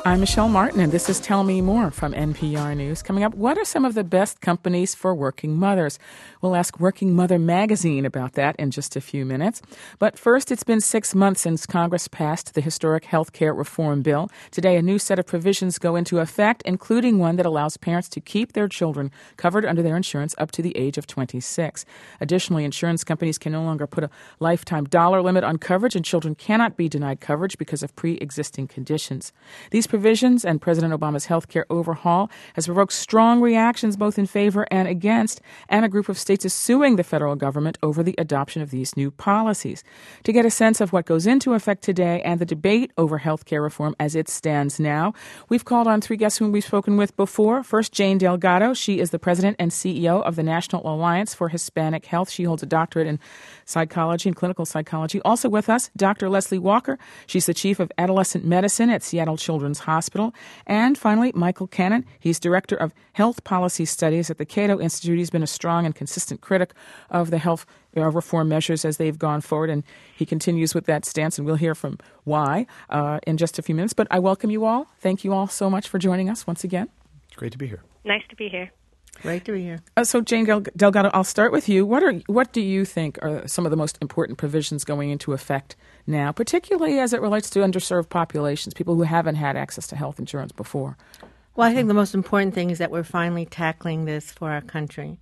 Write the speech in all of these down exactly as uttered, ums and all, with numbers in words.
I'm Michelle Martin, and this is Tell Me More from N P R News. Coming up, what are some of the best companies for working mothers? We'll ask Working Mother Magazine about that in just a few minutes. But first, it's been six months since Congress passed the historic health care reform bill. Today, a new set of provisions go into effect, including one that allows parents to keep their children covered under their insurance up to the age of twenty-six. Additionally, insurance companies can no longer put a lifetime dollar limit on coverage, and children cannot be denied coverage because of pre-existing conditions. These provisions and President Obama's health care overhaul has provoked strong reactions both in favor and against, and a group of states is suing the federal government over the adoption of these new policies. To get a sense of what goes into effect today and the debate over health care reform as it stands now, we've called on three guests whom we've spoken with before. First, Jane Delgado. She is the president and C E O of the National Alliance for Hispanic Health. She holds a doctorate in psychology and clinical psychology. Also with us, Doctor Leslie Walker. She's the chief of adolescent medicine at Seattle Children's Hospital. And finally, Michael Cannon. He's director of health policy studies at the Cato Institute. He's been a strong and consistent critic of the health uh, reform measures as they've gone forward, and he continues with that stance, and we'll hear from why uh, in just a few minutes. But I welcome you all. Thank you all so much for joining us once again. It's great to be here. Nice to be here. Great to be here. Uh, so, Jane Del- Delgado, I'll start with you. What are what do you think are some of the most important provisions going into effect now, particularly as it relates to underserved populations, people who haven't had access to health insurance before? Well, I think the most important thing is that we're finally tackling this for our country.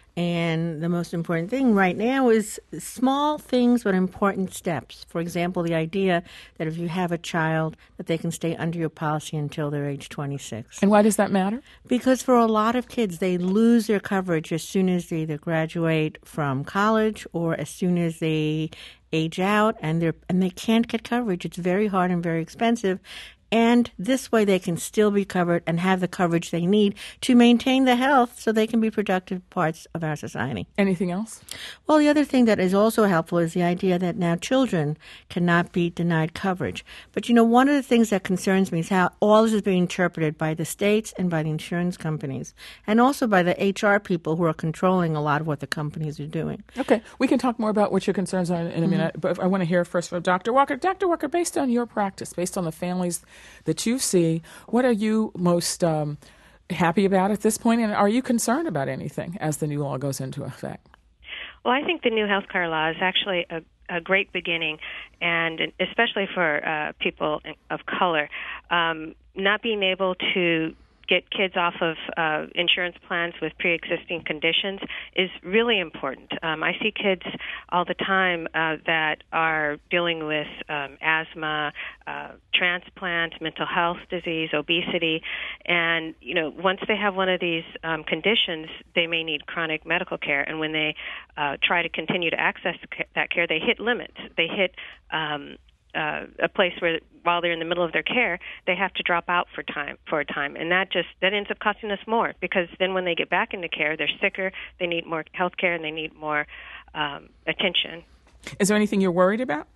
And the most important thing right now is small things but important steps. For example, the idea that if you have a child, that they can stay under your policy until they're age twenty-six. And why does that matter? Because for a lot of kids, they lose their coverage as soon as they either graduate from college or as soon as they age out, and they're and they can't get coverage. It's very hard and very expensive. And this way they can still be covered and have the coverage they need to maintain the health so they can be productive parts of our society. Anything else? Well, the other thing that is also helpful is the idea that now children cannot be denied coverage. But, you know, one of the things that concerns me is how all this is being interpreted by the states and by the insurance companies, and also by the H R people who are controlling a lot of what the companies are doing. Okay. We can talk more about what your concerns are in a mm-hmm. minute, but I want to hear first from Doctor Walker. Doctor Walker, based on your practice, based on the families that you see, what are you most um, happy about at this point, and are you concerned about anything as the new law goes into effect? Well, I think the new health care law is actually a, a great beginning, and especially for uh, people of color, um, not being able to get kids off of uh, insurance plans with pre-existing conditions is really important. Um, I see kids all the time uh, that are dealing with um, asthma, uh, transplant, mental health disease, obesity, and you know, once they have one of these um, conditions, they may need chronic medical care. And when they uh, try to continue to access that care, they hit limits. They hit um, Uh, a place where, while they're in the middle of their care, they have to drop out for time for a time, and that just that ends up costing us more, because then when they get back into care, they're sicker, they need more health care, and they need more um, attention. Is there anything you're worried about?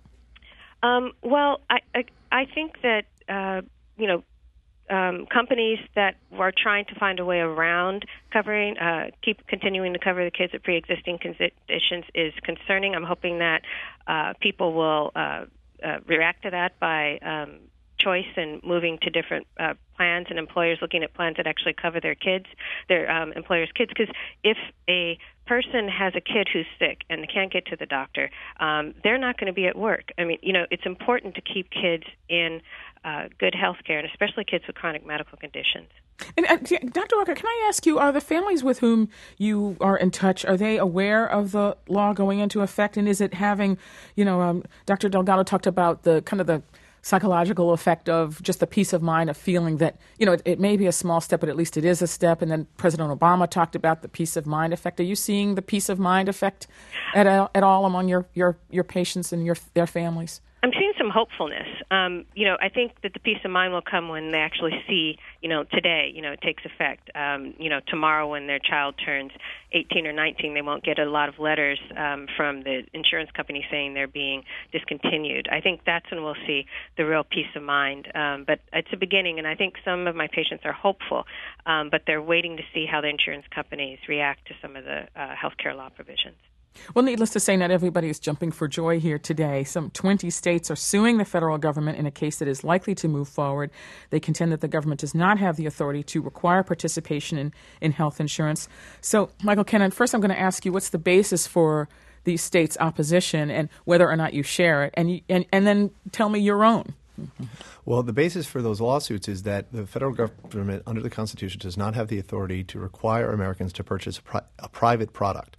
Um, well, I, I I think that uh, you know. Um, companies that are trying to find a way around covering, uh, keep continuing to cover the kids with pre-existing conditions is concerning. I'm hoping that uh, people will uh, uh, react to that by um, choice and moving to different uh, plans, and employers looking at plans that actually cover their kids, their um, employers' kids. Because if a person has a kid who's sick and they can't get to the doctor, um, they're not going to be at work. I mean, you know, it's important to keep kids in Uh, good health care, and especially kids with chronic medical conditions. And uh, Doctor Walker, can I ask you, are the families with whom you are in touch, are they aware of the law going into effect? And is it having, you know, um, Doctor Delgado talked about the kind of the psychological effect of just the peace of mind of feeling that, you know, it, it may be a small step, but at least it is a step. And then President Obama talked about the peace of mind effect. Are you seeing the peace of mind effect at, at all among your, your, your patients and your their families? I'm seeing some hopefulness. Um, you know, I think that the peace of mind will come when they actually see, you know, today, you know, it takes effect. Um, you know, tomorrow when their child turns eighteen or nineteen, they won't get a lot of letters um, from the insurance company saying they're being discontinued. I think that's when we'll see the real peace of mind. Um, but it's a beginning, and I think some of my patients are hopeful, um, but they're waiting to see how the insurance companies react to some of the uh, health care law provisions. Well, needless to say, not everybody is jumping for joy here today. Some twenty states are suing the federal government in a case that is likely to move forward. They contend that the government does not have the authority to require participation in, in health insurance. So, Michael Kennan, first I'm going to ask you, what's the basis for these states' opposition and whether or not you share it? And, you, and, and then tell me your own. Well, the basis for those lawsuits is that the federal government, under the Constitution, does not have the authority to require Americans to purchase a, pri- a private product.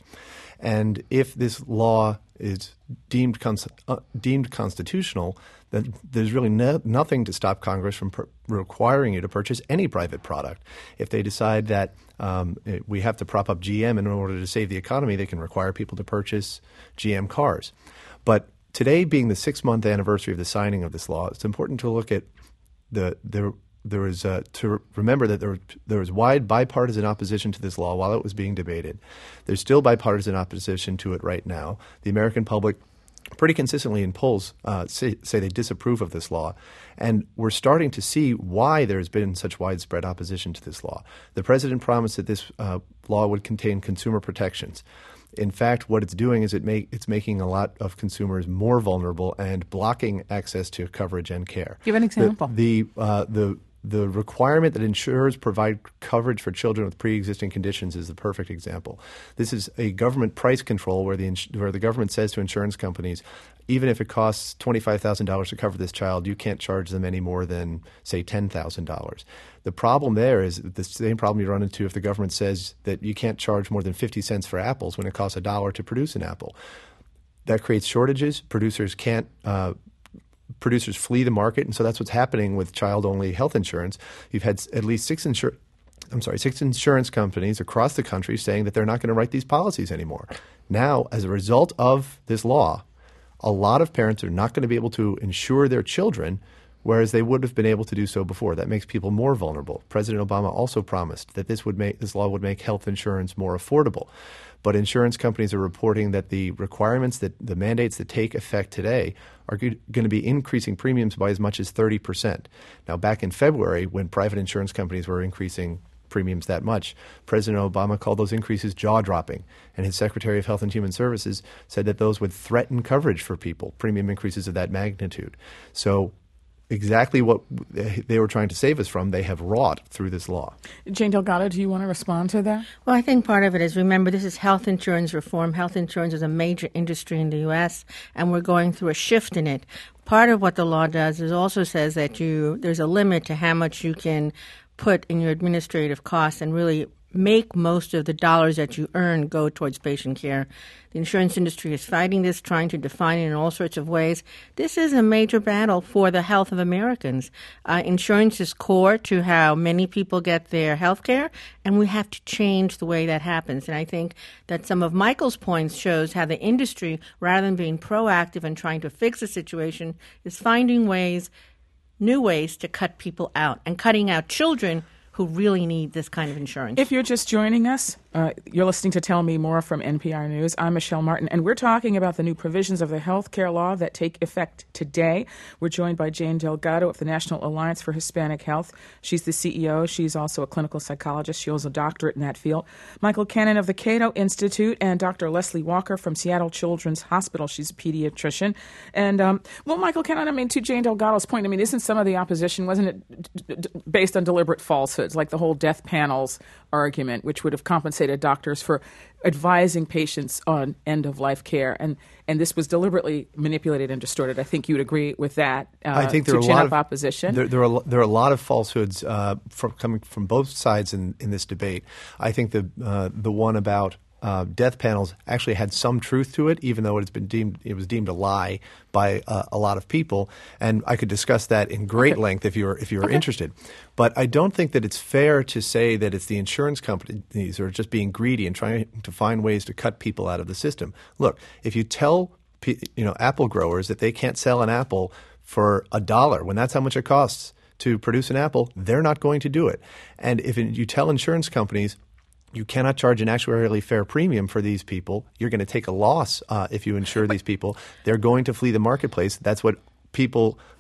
And if this law is deemed cons- uh, deemed constitutional, then there's really no- nothing to stop Congress from per- requiring you to purchase any private product. If they decide that um, it, we have to prop up G M in order to save the economy, they can require people to purchase G M cars. But today being the six-month anniversary of the signing of this law, it's important to look at the the There was uh, to remember that there was, there was wide bipartisan opposition to this law while it was being debated. There's still bipartisan opposition to it right now. The American public pretty consistently in polls uh, say, say they disapprove of this law. And we're starting to see why there's been such widespread opposition to this law. The president promised that this uh, law would contain consumer protections. In fact, what it's doing is it make, it's making a lot of consumers more vulnerable and blocking access to coverage and care. Give an example. The, the, uh, the The requirement that insurers provide coverage for children with pre-existing conditions is the perfect example. This is a government price control where the ins- where the government says to insurance companies, even if it costs twenty-five thousand dollars to cover this child, you can't charge them any more than, say, ten thousand dollars. The problem there is the same problem you run into if the government says that you can't charge more than fifty cents for apples when it costs a dollar to produce an apple. That creates shortages. Producers can't uh, Producers flee the market, and so that's what's happening with child-only health insurance. You've had at least six insur- I'm sorry, six insurance companies across the country saying that they're not going to write these policies anymore. Now, as a result of this law, a lot of parents are not going to be able to insure their children, whereas they would have been able to do so before. That makes people more vulnerable. President Obama also promised that this would make this law would make health insurance more affordable. But insurance companies are reporting that the requirements, that the mandates that take effect today are going to be increasing premiums by as much as thirty percent. Now, back in February, when private insurance companies were increasing premiums that much, President Obama called those increases jaw-dropping. And his Secretary of Health and Human Services said that those would threaten coverage for people, premium increases of that magnitude. So exactly what they were trying to save us from, they have wrought through this law. Jane Delgado, do you want to respond to that? Well, I think part of it is, remember, this is health insurance reform. Health insurance is a major industry in the U S, and we're going through a shift in it. Part of what the law does is also says that you there's a limit to how much you can put in your administrative costs and really make most of the dollars that you earn go towards patient care. The insurance industry is fighting this, trying to define it in all sorts of ways. This is a major battle for the health of Americans. Uh, insurance is core to how many people get their health care, and we have to change the way that happens. And I think that some of Michael's points shows how the industry, rather than being proactive and trying to fix the situation, is finding ways, new ways to cut people out and cutting out children who really need this kind of insurance. If you're just joining us, uh, you're listening to Tell Me More from N P R News. I'm Michelle Martin, and we're talking about the new provisions of the health care law that take effect today. We're joined by Jane Delgado of the National Alliance for Hispanic Health. She's the C E O. She's also a clinical psychologist. She holds a doctorate in that field. Michael Kennan of the Cato Institute, and Doctor Leslie Walker from Seattle Children's Hospital. She's a pediatrician. And, um, well, Michael Kennan, I mean, to Jane Delgado's point, I mean, isn't some of the opposition, wasn't it d- d- based on deliberate falsehoods, like the whole death panels argument, which would have compensated doctors for advising patients on end-of-life care, and and this was deliberately manipulated and distorted. I think you would agree with that. Uh, I think there to are a chin lot up of opposition. There, there are there are a lot of falsehoods uh, from, coming from both sides in, in this debate. I think the uh, the one about Uh, death panels actually had some truth to it, even though it's been deemed it was deemed a lie by uh, a lot of people. And I could discuss that in great okay. length if you were if you were okay. interested. But I don't think that it's fair to say that it's the insurance companies who are just being greedy and trying to find ways to cut people out of the system. Look, if you tell you know apple growers that they can't sell an apple for a dollar when that's how much it costs to produce an apple, they're not going to do it. And if you tell insurance companies you cannot charge an actuarially fair premium for these people, you're going to take a loss uh, if you insure these people. They're going to flee the marketplace. That's what people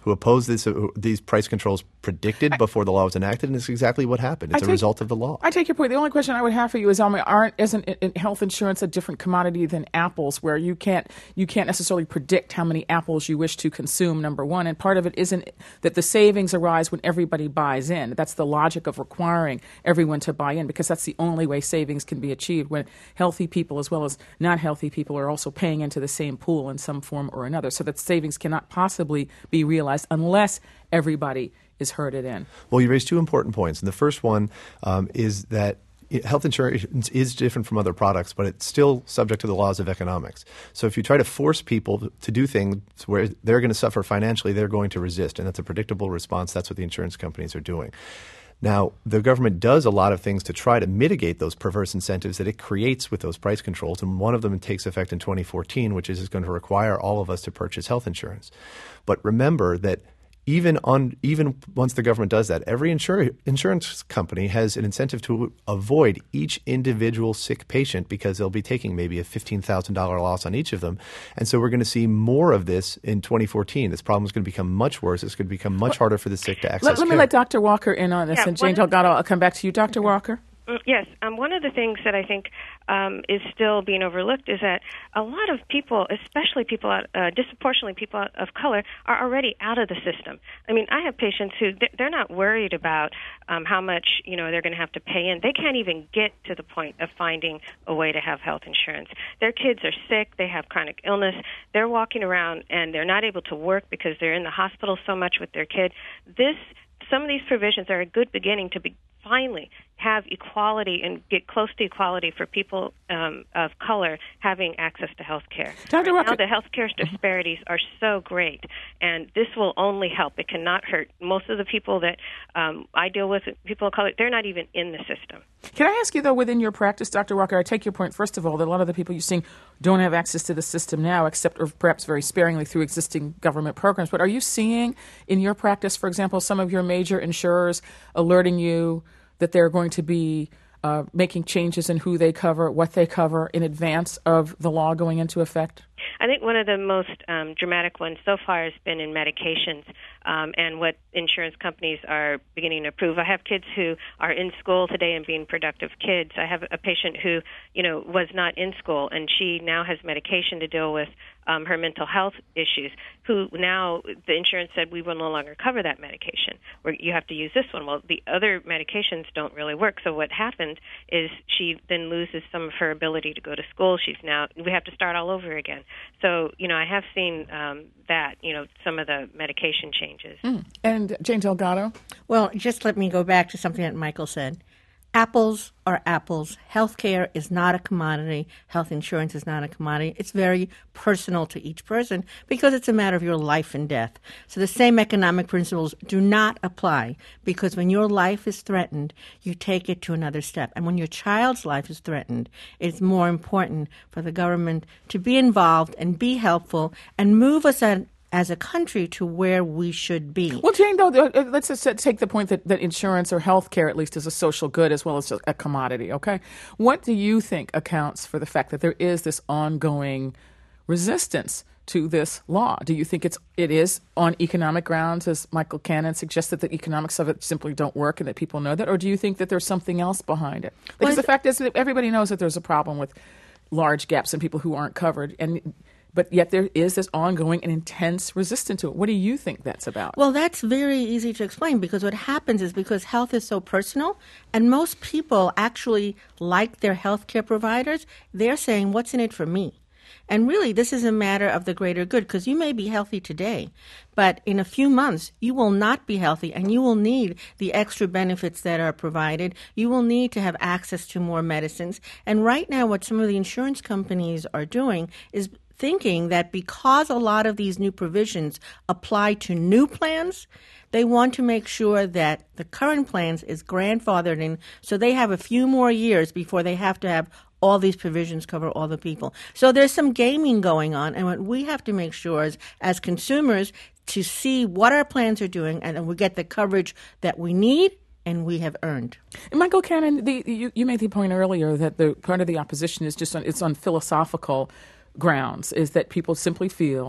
who opposed this, uh, these price controls predicted before the law was enacted, and it's exactly what happened. It's I a take, result of the law. I take your point. The only question I would have for you is, um, aren't isn't it, health insurance a different commodity than apples, where you can't you can't necessarily predict how many apples you wish to consume? Number one, and part of it isn't that the savings arise when everybody buys in. That's the logic of requiring everyone to buy in, because that's the only way savings can be achieved, when healthy people as well as not healthy people are also paying into the same pool in some form or another. So that savings cannot possibly be realized unless everybody is herded in. Well, you raised two important points. And the first one um, is that health insurance is different from other products, but it's still subject to the laws of economics. So if you try to force people to do things where they're going to suffer financially, they're going to resist. And that's a predictable response. That's what the insurance companies are doing. Now, the government does a lot of things to try to mitigate those perverse incentives that it creates with those price controls, and one of them takes effect in twenty fourteen, which is going to require all of us to purchase health insurance. But remember that even on even once the government does that, every insur- insurance company has an incentive to avoid each individual sick patient, because they'll be taking maybe a fifteen thousand dollars loss on each of them. And so we're going to see more of this in twenty fourteen. This problem is going to become much worse. It's going to become much harder for the sick to access Let, let me care. let Doctor Walker in on this, Yeah, and Jane Delgado, I'll come back to you. Doctor Walker? Yes, um, one of the things that I think um, is still being overlooked is that a lot of people, especially people, out, uh, disproportionately people out of color, are already out of the system. I mean, I have patients who they're not worried about um, how much you know they're going to have to pay in. They can't even get to the point of finding a way to have health insurance. Their kids are sick. They have chronic illness. They're walking around and they're not able to work because they're in the hospital so much with their kid. This Some of these provisions are a good beginning to be finally have equality and get close to equality for people um, of color having access to health care. Doctor Right Walker, now, the health care disparities are so great, and this will only help. It cannot hurt. Most of the people that um, I deal with, people of color, they're not even in the system. can I ask you, though, within your practice, Doctor Walker, I take your point, first of all, that a lot of the people you're seeing don't have access to the system now, except or perhaps very sparingly through existing government programs. But are you seeing in your practice, for example, some of your major insurers alerting you that they're going to be uh, making changes in who they cover, what they cover, in advance of the law going into effect? I think one of the most um, dramatic ones so far has been in medications um, and what insurance companies are beginning to approve. I have kids who are in school today and being productive kids. I have a patient who, you know, was not in school, and she now has medication to deal with um, her mental health issues, who now the insurance said we will no longer cover that medication. Where you have to use this one. Well, the other medications don't really work. So what happened is she then loses some of her ability to go to school. She's now, we have to start all over again. So, you know, I have seen um, that, you know, some of the medication changes. Mm. And Jane Delgado? Well, just let me go back to something that Michael said. Apples are apples. Healthcare is not a commodity. Health insurance is not a commodity. It's very personal to each person because it's a matter of your life and death. So the same economic principles do not apply, because when your life is threatened, you take it to another step. And when your child's life is threatened, it's more important for the government to be involved and be helpful and move us at as a country to where we should be. Well, Jane, though, uh, let's just take the point that, that insurance or health care, at least, is a social good as well as a commodity, okay? What do you think accounts for the fact that there is this ongoing resistance to this law? Do you think it's, it is on economic grounds, as Michael Cannon suggested, that the economics of it simply don't work and that people know that? Or do you think that there's something else behind it? Because well, the fact is that everybody knows that there's a problem with large gaps in people who aren't covered, and but yet there is this ongoing and intense resistance to it. What do you think that's about? Well, that's very easy to explain, because what happens is because health is so personal, and most people actually like their health care providers, they're saying, what's in it for me? And really, this is a matter of the greater good, because you may be healthy today, but in a few months, you will not be healthy, and you will need the extra benefits that are provided. You will need to have access to more medicines. And right now, what some of the insurance companies are doing is thinking that because a lot of these new provisions apply to new plans, they want to make sure that the current plans is grandfathered in, so they have a few more years before they have to have all these provisions cover all the people. So there's some gaming going on, and what we have to make sure is, as consumers, to see what our plans are doing, and we get the coverage that we need and we have earned. Michael Cannon, the, you, you made the point earlier that the part of the opposition is just on, it's on philosophical grounds, is that people simply feel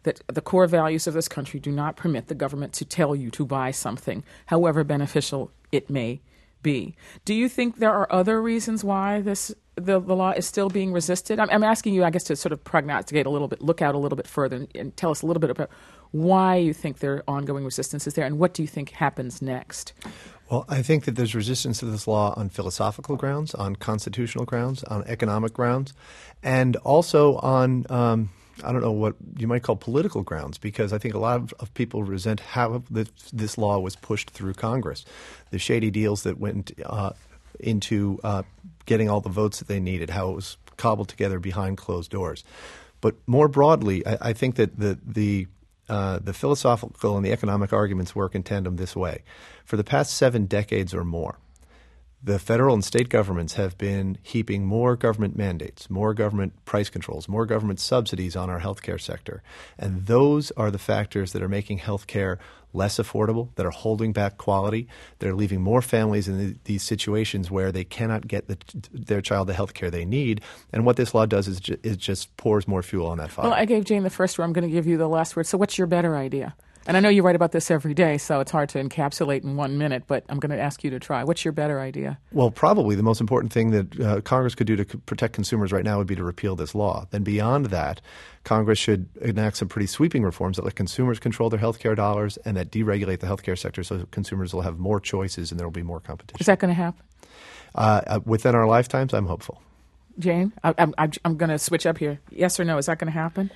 that the core values of this country do not permit the government to tell you to buy something, however beneficial it may be. Do you think there are other reasons why this the, the law is still being resisted? I'm, I'm asking you, I guess, to sort of prognosticate a little bit, look out a little bit further, and, and tell us a little bit about why you think there ongoing resistance is there, and what do you think happens next? Well, I think that there's resistance to this law on philosophical grounds, on constitutional grounds, on economic grounds, and also on um, I don't know what you might call political grounds, because I think a lot of, of people resent how this, this law was pushed through Congress, the shady deals that went uh, into uh, getting all the votes that they needed, how it was cobbled together behind closed doors. But more broadly, I, I think that the the uh, the philosophical and the economic arguments work in tandem this way. For the past seven decades or more, the federal and state governments have been heaping more government mandates, more government price controls, more government subsidies on our healthcare sector. And those are the factors that are making healthcare less affordable, that are holding back quality, that are leaving more families in the, these situations where they cannot get the, their child the healthcare they need. And what this law does is ju- it just pours more fuel on that fire. Well, I gave Jane the first word. I'm going to give you the last word. So what's your better idea? And I know you write about this every day, so it's hard to encapsulate in one minute, but I'm going to ask you to try. What's your better idea? Well, probably the most important thing that uh, Congress could do to c- protect consumers right now would be to repeal this law. Then beyond that, Congress should enact some pretty sweeping reforms that let consumers control their health care dollars and that deregulate the health care sector so consumers will have more choices and there will be more competition. Is that going to happen? Uh, uh, within our lifetimes, I'm hopeful. Jane, I, I'm, I'm, I'm going to switch up here. Yes or no? Is that going to happen?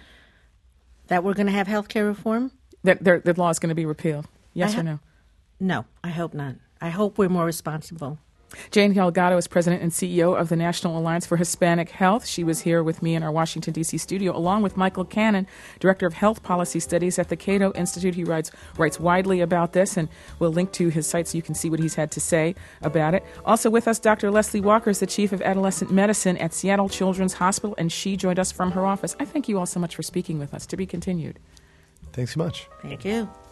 That we're going to have health care reform? That the, the law is going to be repealed? Yes ha- or no? No, I hope not. I hope we're more responsible. Jane Delgado is president and C E O of the National Alliance for Hispanic Health. She was here with me in our Washington, D C studio, along with Michael Cannon, director of health policy studies at the Cato Institute. He writes, writes widely about this, and we'll link to his site so you can see what he's had to say about it. Also with us, Doctor Leslie Walker is the chief of adolescent medicine at Seattle Children's Hospital, and she joined us from her office. I thank you all so much for speaking with us. To be continued. Thanks so much. Thank you.